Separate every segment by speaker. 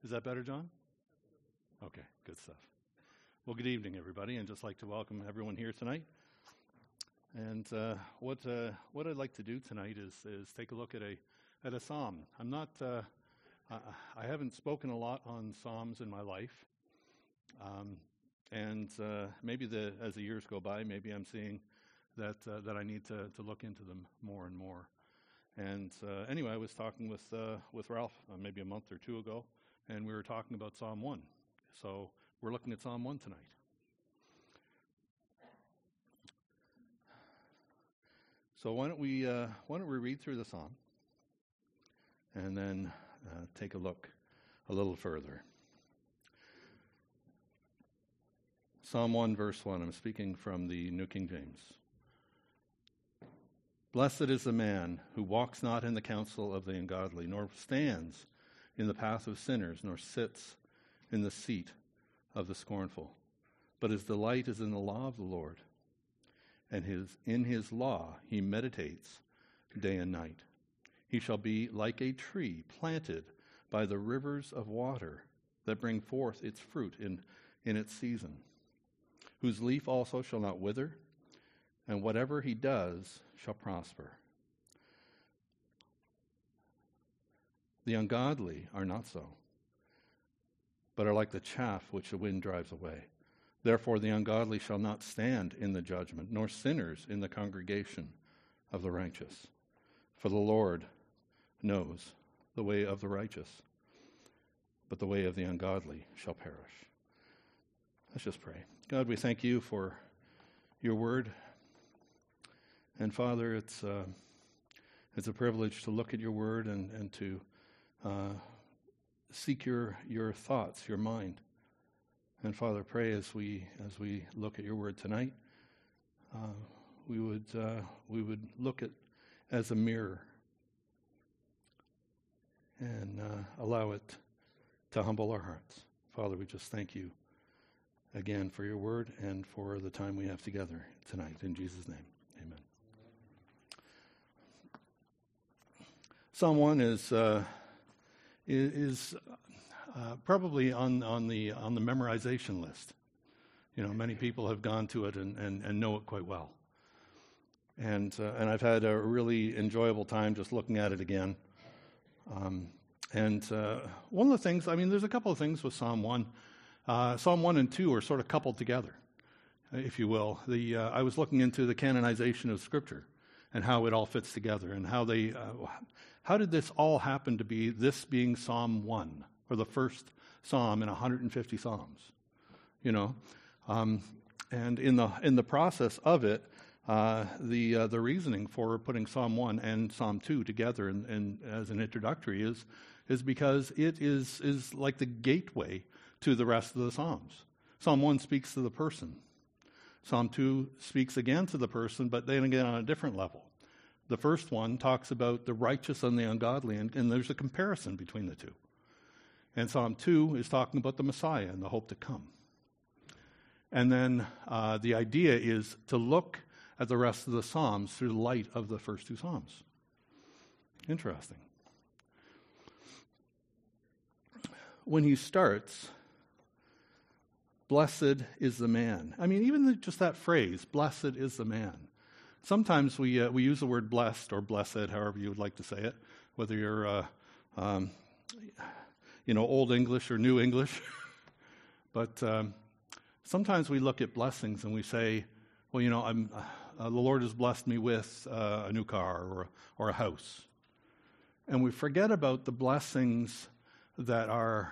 Speaker 1: Is that better, John? Okay, good stuff. Well, good evening, everybody, and just like to welcome everyone here tonight. And what I'd like to do tonight is take a look at a psalm. I'm not I haven't spoken a lot on psalms in my life, and maybe as the years go by, maybe I'm seeing that I need to look into them more and more. And anyway, I was talking with Ralph maybe a month or two ago, and we were talking about Psalm 1. So we're looking at Psalm 1 tonight. So why don't we read through the psalm and then take a look a little further. Psalm 1, verse 1. I'm speaking from the New King James. Blessed is the man who walks not in the counsel of the ungodly, nor stands in the path of sinners, nor sits in the seat of the scornful. But his delight is in the law of the Lord, and in his law he meditates day and night. He shall be like a tree planted by the rivers of water that bring forth its fruit in its season, whose leaf also shall not wither, and whatever he does shall prosper. The ungodly are not so, but are like the chaff which the wind drives away. Therefore the ungodly shall not stand in the judgment, nor sinners in the congregation of the righteous. For the Lord knows the way of the righteous, but the way of the ungodly shall perish. Let's just pray. God, we thank you for your word. And Father, it's a privilege to look at your word and to seek your thoughts, your mind. And Father, pray as we look at your word tonight, we would look at as a mirror and allow it to humble our hearts. Father, we just thank you again for your word and for the time we have together tonight. In Jesus' name, amen. Psalm 1 is probably on the memorization list. You know, many people have gone to it and know it quite well. And I've had a really enjoyable time just looking at it again. And one of the things, there's a couple of things with Psalm 1. Psalm 1 and 2 are sort of coupled together, if you will. I was looking into the canonization of Scripture and how it all fits together and how did this all happen to be this being Psalm 1, or the first psalm in 150 psalms, you know? And in the process of it, the reasoning for putting Psalm 1 and Psalm 2 together and as an introductory is because it is like the gateway to the rest of the Psalms. Psalm 1 speaks to the person. Psalm 2 speaks again to the person, but then again on a different level. The first one talks about the righteous and the ungodly, and there's a comparison between the two. And Psalm 2 is talking about the Messiah and the hope to come. And then the idea is to look at the rest of the Psalms through the light of the first two Psalms. Interesting. When he starts, blessed is the man. Even just that phrase, blessed is the man. Sometimes we use the word blessed or blessed, however you would like to say it, whether you're Old English or New English. But sometimes we look at blessings and we say, well, the Lord has blessed me with a new car or a house. And we forget about the blessings that are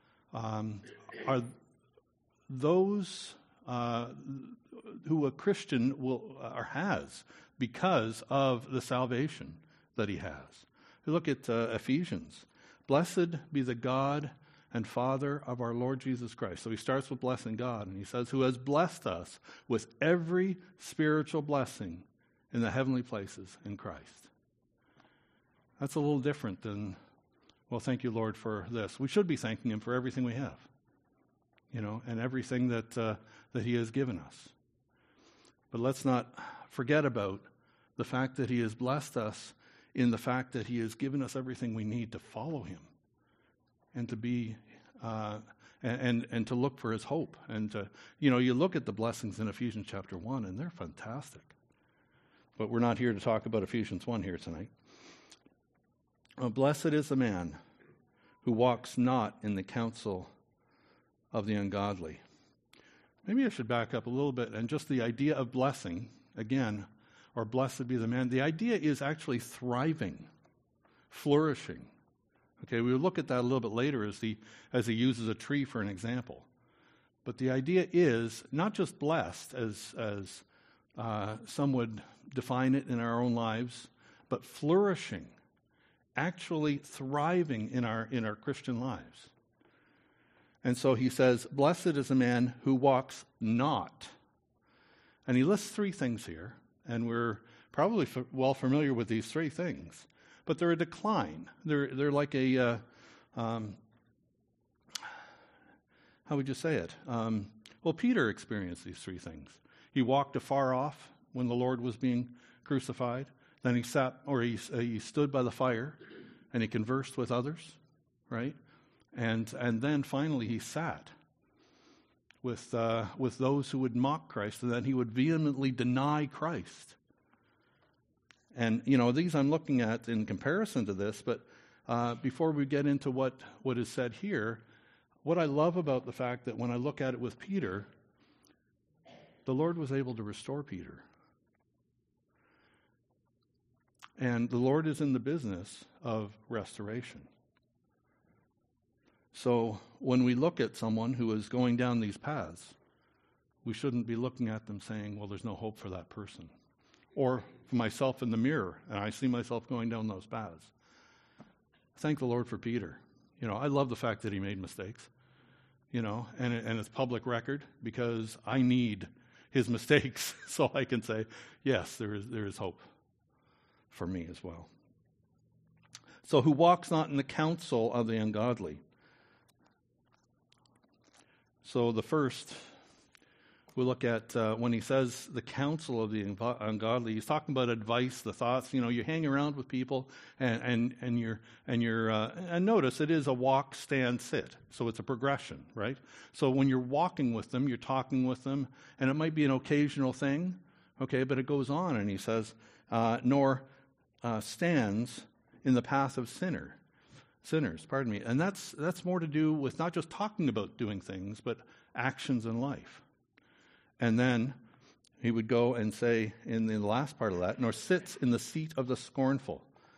Speaker 1: those who a Christian has because of the salvation that he has. We look at Ephesians. Blessed be the God and Father of our Lord Jesus Christ. So he starts with blessing God, and he says, who has blessed us with every spiritual blessing in the heavenly places in Christ. That's a little different than, well, thank you, Lord, for this. We should be thanking him for everything we have, and everything that he has given us. But let's not forget about the fact that he has blessed us in the fact that he has given us everything we need to follow him and to be and to look for his hope. And to, you look at the blessings in Ephesians chapter 1, and they're fantastic. But we're not here to talk about Ephesians 1 here tonight. Blessed is the man who walks not in the counsel of the ungodly. Maybe I should back up a little bit, and just the idea of blessing, again, or blessed be the man, the idea is actually thriving, flourishing. Okay, we'll look at that a little bit later as he uses a tree for an example. But the idea is not just blessed, as some would define it in our own lives, but flourishing, actually thriving in our Christian lives. And so he says, blessed is a man who walks not. And he lists three things here, and we're probably well familiar with these three things. But they're a decline. They're like a, how would you say it? Well, Peter experienced these three things. He walked afar off when the Lord was being crucified. Then he sat, or he stood by the fire, and he conversed with others, right? And then finally he sat with those who would mock Christ, and then he would vehemently deny Christ. And, these I'm looking at in comparison to this, but before we get into what is said here, what I love about the fact that when I look at it with Peter, the Lord was able to restore Peter. And the Lord is in the business of restoration. So when we look at someone who is going down these paths, we shouldn't be looking at them saying, well, there's no hope for that person. Or for myself in the mirror, and I see myself going down those paths. Thank the Lord for Peter. I love the fact that he made mistakes, and it's public record, because I need his mistakes so I can say, yes, there is hope for me as well. So who walks not in the counsel of the ungodly. So the first, we look at when he says the counsel of the ungodly, he's talking about advice, the thoughts. You hang around with people, and notice it is a walk, stand, sit. So it's a progression, right? So when you're walking with them, you're talking with them, and it might be an occasional thing, okay, but it goes on, and he says, nor stands in the path of sinners, and that's more to do with not just talking about doing things, but actions in life. And then he would go and say in the last part of that, nor sits in the seat of the scornful.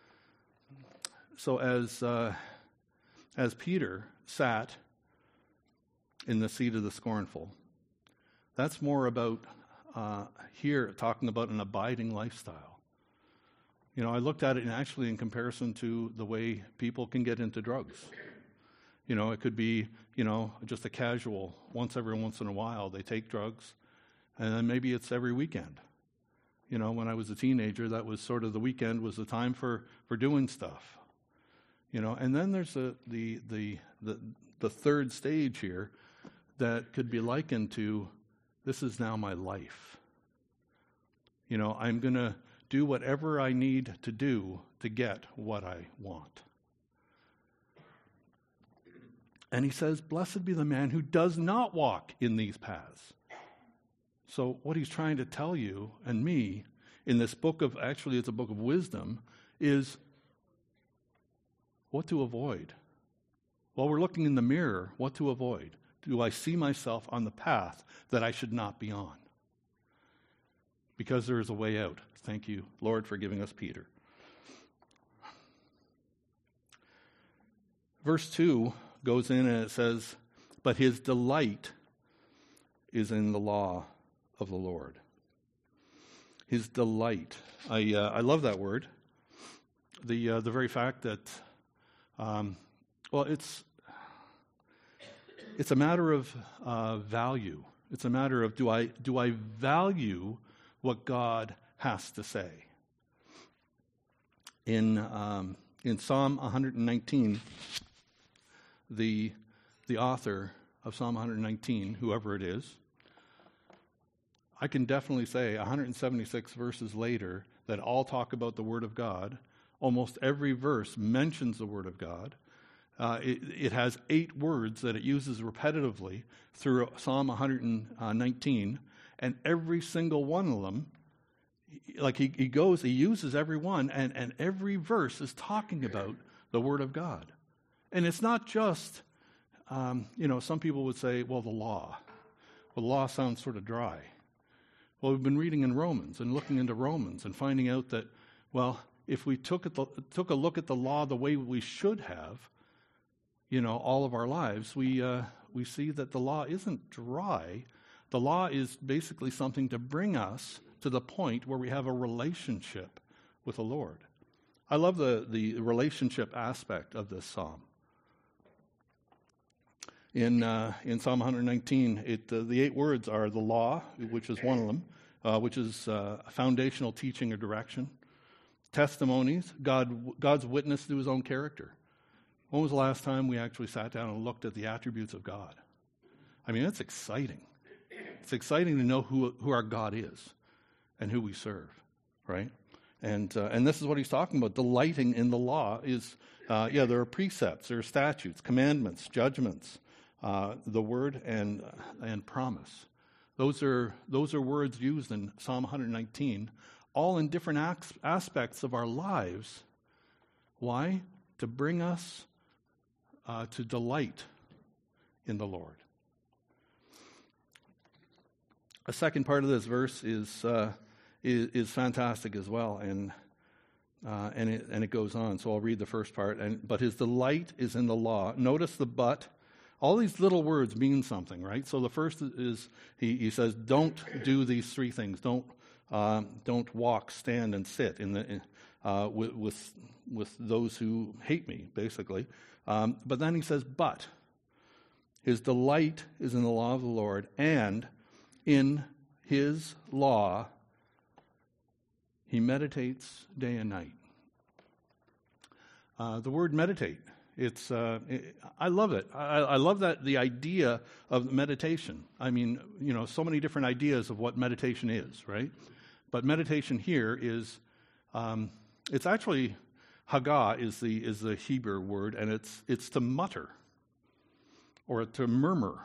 Speaker 1: So as Peter sat in the seat of the scornful, that's more about here talking about an abiding lifestyle. I looked at it actually in comparison to the way people can get into drugs. It could be, just a casual, every once in a while, they take drugs, and then maybe it's every weekend. When I was a teenager, that was sort of the weekend was the time for doing stuff. And then there's the third stage here that could be likened to, this is now my life. I'm going to do whatever I need to do to get what I want. And he says, blessed be the man who does not walk in these paths. So what he's trying to tell you and me in this book of, actually it's a book of wisdom, is what to avoid. While we're looking in the mirror, what to avoid. Do I see myself on the path that I should not be on? Because there is a way out. Thank you, Lord, for giving us Peter. Verse 2 goes in and it says, but his delight is in the law of the Lord. His delight. I love that word. The very fact that, it's a matter of value. It's a matter of do I value what God has to say. In Psalm 119, the author of Psalm 119, whoever it is, I can definitely say 176 verses later that all talk about the Word of God. Almost every verse mentions the Word of God. It has 8 words that it uses repetitively through Psalm 119, and every single one of them, like he uses every one, and every verse is talking about the Word of God. And it's not just, some people would say, well, the law. Well, the law sounds sort of dry. Well, we've been reading in Romans and looking into Romans and finding out that, well, if we took a look at the law the way we should have, all of our lives, we see that the law isn't dry. The law is basically something to bring us to the point where we have a relationship with the Lord. I love the relationship aspect of this psalm. In Psalm 119, the 8 words are the law, which is one of them, which is foundational teaching or direction. Testimonies, God's witness to his own character. When was the last time we actually sat down and looked at the attributes of God? I mean, that's exciting. It's exciting to know who our God is and who we serve, right? And this is what he's talking about. Delighting in the law is, there are precepts, there are statutes, commandments, judgments, the word and promise. Those are words used in Psalm 119, all in different aspects of our lives. Why? To bring us to delight in the Lord. A second part of this verse is fantastic as well, and it goes on. So I'll read the first part. But his delight is in the law. Notice the but. All these little words mean something, right? So the first is he says, don't do these 3 things. Don't walk, stand, and sit with those who hate me, basically. But then he says, but his delight is in the law of the Lord, and in his law he meditates day and night. The word meditate, I love it. I love that, the idea of meditation. I mean, so many different ideas of what meditation is, right? But meditation here is, it's actually, Haggah is the Hebrew word, and it's to mutter or to murmur.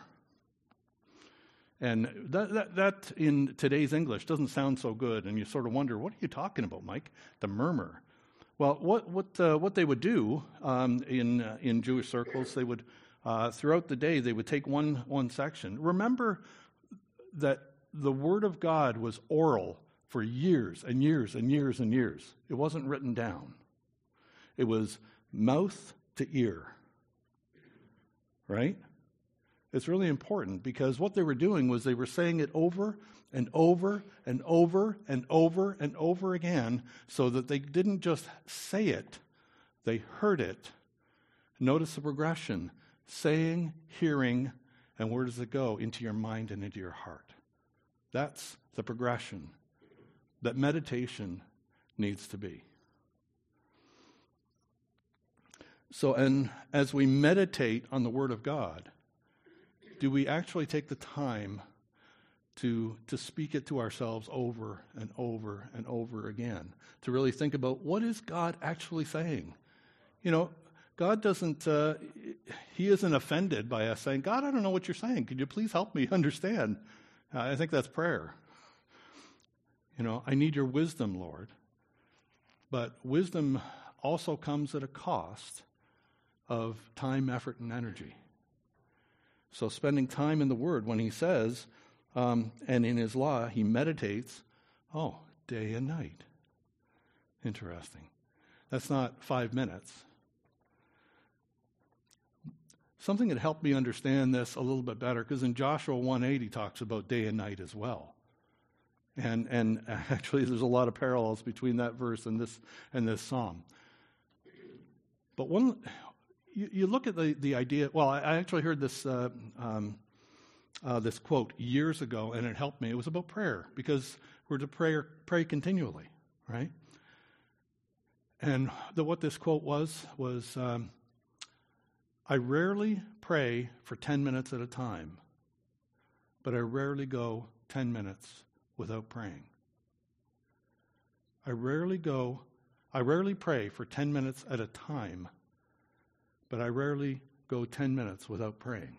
Speaker 1: And that in today's English doesn't sound so good, and you sort of wonder, what are you talking about, Mike? To murmur. Well, what they would do in Jewish circles, they would throughout the day they would take one section. Remember that the Word of God was oral for years and years and years and years. It wasn't written down. It was mouth to ear, right? It's really important because what they were doing was they were saying it over and over and over and over and over again so that they didn't just say it, they heard it. Notice the progression. Saying, hearing, and where does it go? Into your mind and into your heart. That's the progression that meditation needs to be. So, and as we meditate on the Word of God, do we actually take the time to speak it to ourselves over and over and over again, to really think about what is God actually saying? God doesn't, he isn't offended by us saying, God, I don't know what you're saying. Could you please help me understand? I think that's prayer. I need your wisdom, Lord. But wisdom also comes at a cost of time, effort, and energy. So spending time in the Word, when he says, and in his law, he meditates, day and night. Interesting. That's not 5 minutes. Something that helped me understand this a little bit better, because in Joshua 1:8 he talks about day and night as well. And actually there's a lot of parallels between that verse and this psalm. But you look at the idea. Well, I actually heard this this quote years ago, and it helped me. It was about prayer, because we're to pray continually, right? And what this quote was I rarely pray for 10 minutes at a time, but I rarely go 10 minutes without praying. I rarely pray for 10 minutes at a time, but I rarely go 10 minutes without praying.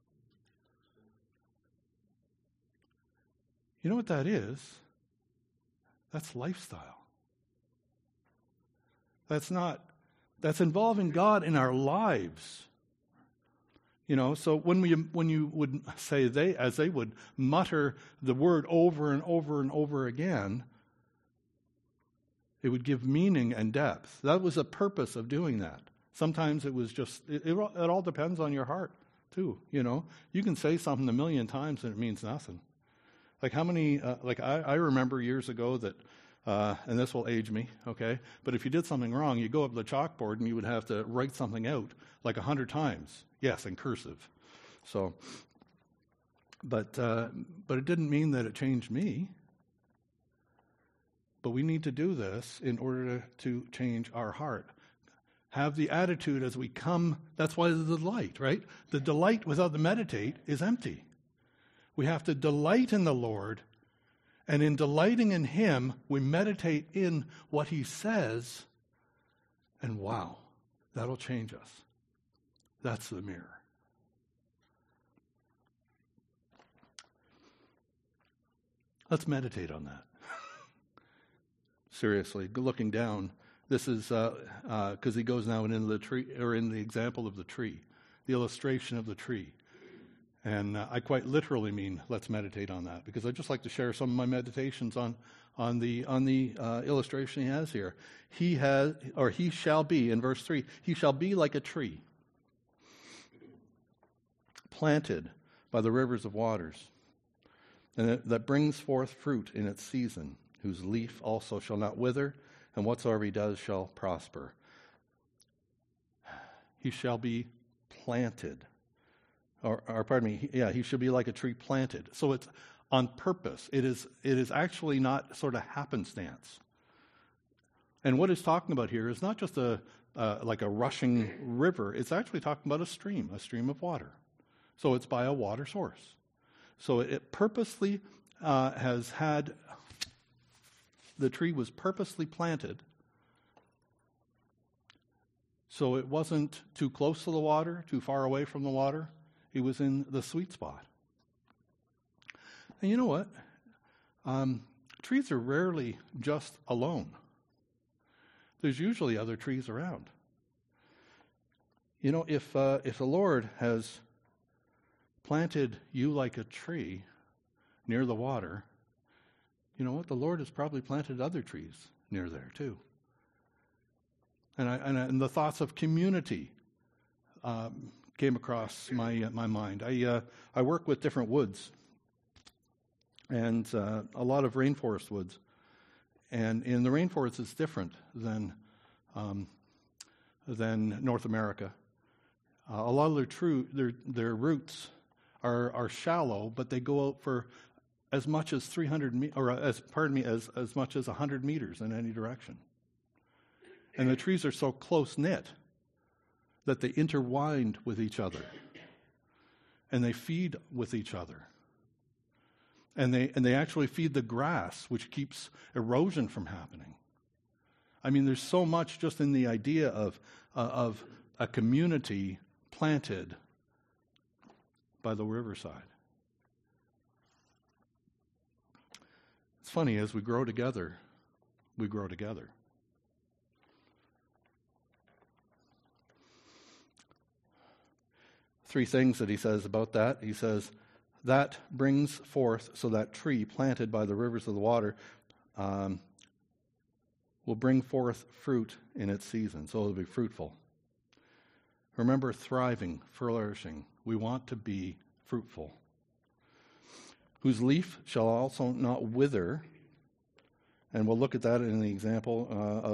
Speaker 1: You know what that is? That's lifestyle. That's involving God in our lives. So when you would say as they would mutter the word over and over and over again, it would give meaning and depth. That was the purpose of doing that. Sometimes it was just, it all depends on your heart too, You can say something 1,000,000 times and it means nothing. Like how many, I remember years ago that, and this will age me, okay? But if you did something wrong, you go up to the chalkboard and you would have to write something out like 100 times. Yes, in cursive. So, but it didn't mean that it changed me. But we need to do this in order to change our heart. Have the attitude as we come. That's why the delight, right? The delight without the meditate is empty. We have to delight in the Lord, and in delighting in Him, we meditate in what He says, and wow, that'll change us. That's the mirror. Let's meditate on that. Seriously, looking down, this is because he goes now into the tree, or in the example of the tree, the illustration of the tree. And I quite literally mean let's meditate on that, because I'd just like to share some of my meditations on the illustration he has here. He shall be, in verse 3, he shall be like a tree planted by the rivers of waters, and that brings forth fruit in its season, whose leaf also shall not wither, and whatsoever he does shall prosper. He shall be planted. He should be like a tree planted. So it's on purpose. It is actually not sort of happenstance. And what it's talking about here is not just like a rushing river. It's actually talking about a stream of water. So it's by a water source. So it purposely has had, the tree was purposely planted so it wasn't too close to the water, too far away from the water. It was in the sweet spot. And you know what? Trees are rarely just alone. There's usually other trees around. If the Lord has planted you like a tree near the water, you know what? The Lord has probably planted other trees near there too. And the thoughts of community came across my mind. I work with different woods, and a lot of rainforest woods. And in the rainforest, it's different than North America. A lot of their roots are shallow, but they go out for as much as 100 meters in any direction. And the trees are so close-knit that they intertwine with each other. And they feed with each other. And they actually feed the grass, which keeps erosion from happening. I mean, there's so much just in the idea of a community planted by the riverside. It's funny, as we grow together, we grow together. Three things that he says about that. He says, that brings forth, so that tree planted by the rivers of the water will bring forth fruit in its season, so it'll be fruitful. Remember, thriving, flourishing. We want to be fruitful. Whose leaf shall also not wither, and we'll look at that in the example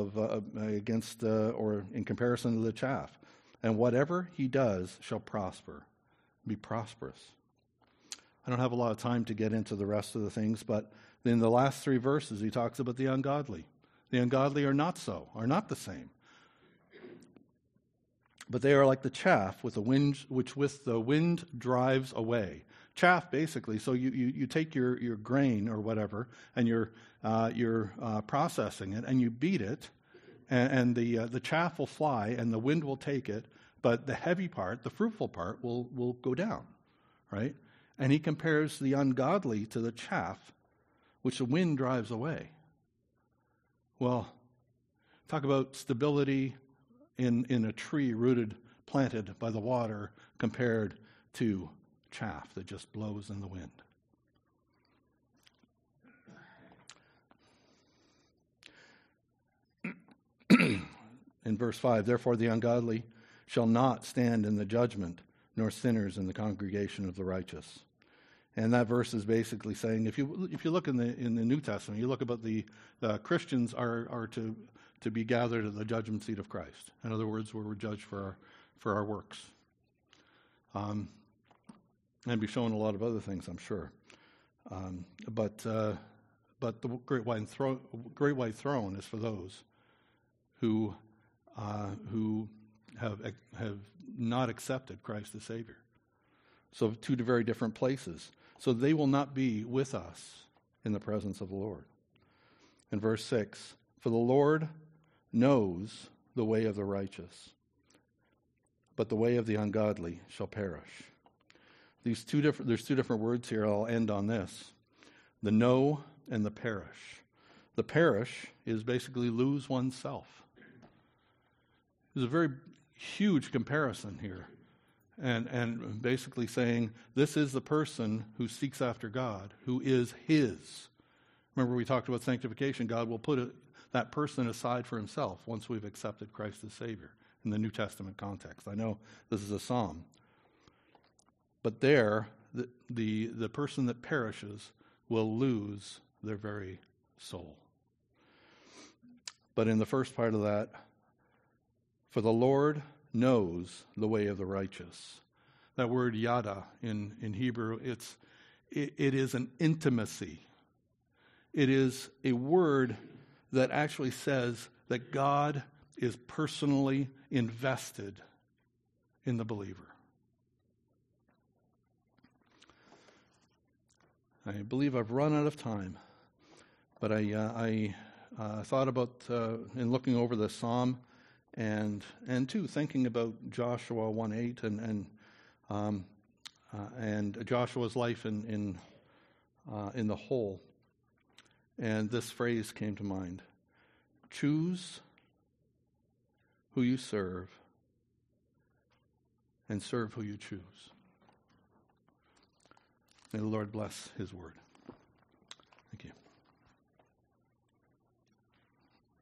Speaker 1: or in comparison to the chaff. And whatever he does shall prosper, be prosperous. I don't have a lot of time to get into the rest of the things, but in the last three verses he talks about the ungodly. The ungodly are not the same. But they are like the chaff with the wind, which with the wind drives away. Chaff, basically, so you take your grain or whatever, and you're processing it, and you beat it, and the chaff will fly, and the wind will take it, but the heavy part, the fruitful part, will go down, right? And he compares the ungodly to the chaff, which the wind drives away. Well, talk about stability in a tree planted by the water compared to chaff that just blows in the wind. In verse 5, therefore the ungodly shall not stand in the judgment, nor sinners in the congregation of the righteous. And that verse is basically saying, if you look in the New Testament, you look about the Christians are to be gathered at the judgment seat of Christ. In other words, where we're judged for our works, and be shown a lot of other things, I'm sure. But the great white throne is for those who have not accepted Christ as Savior. So two very different places. So they will not be with us in the presence of the Lord. In verse 6, for the Lord knows the way of the righteous, but the way of the ungodly shall perish. There's two different words here. I'll end on this. The know and the perish. The perish is basically lose oneself. There's a very huge comparison here. And basically saying, this is the person who seeks after God, who is his. Remember we talked about sanctification. God will put that person aside for himself once we've accepted Christ as Savior in the New Testament context. I know this is a psalm. But there, the person that perishes will lose their very soul. But in the first part of that, for the Lord knows the way of the righteous. That word yada in Hebrew, it is an intimacy. It is a word that actually says that God is personally invested in the believer. I believe I've run out of time, but I thought about in looking over the psalm. And too, thinking about Joshua 1:8 and Joshua's life in the whole, and this phrase came to mind: choose who you serve, and serve who you choose. May the Lord bless His word.